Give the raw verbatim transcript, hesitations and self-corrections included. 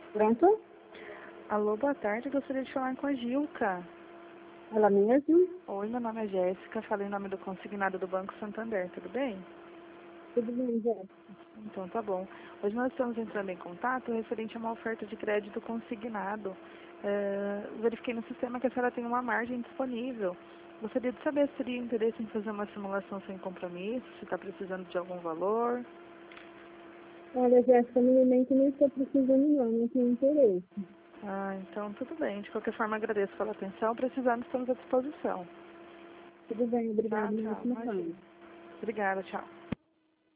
Pronto? Alô, boa tarde. Gostaria de falar com a Gilca. Ela mesmo? Oi, meu nome é Jéssica. Falei em nome do consignado do Banco Santander. Tudo bem? Tudo bem, Jéssica? Então, tá bom. Hoje nós estamos entrando em contato referente a uma oferta de crédito consignado. É, verifiquei no sistema que a senhora tem uma margem disponível. Gostaria de saber se teria interesse em fazer uma simulação sem compromisso, se está precisando de algum valor. Olha, Jéssica, no momento não estou precisando não, não tenho interesse. Ah, então tudo bem. De qualquer forma, agradeço pela atenção. Precisando, estamos à disposição. Tudo bem, Tá, obrigada. tchau. Mesmo, Imagina. Obrigada, tchau.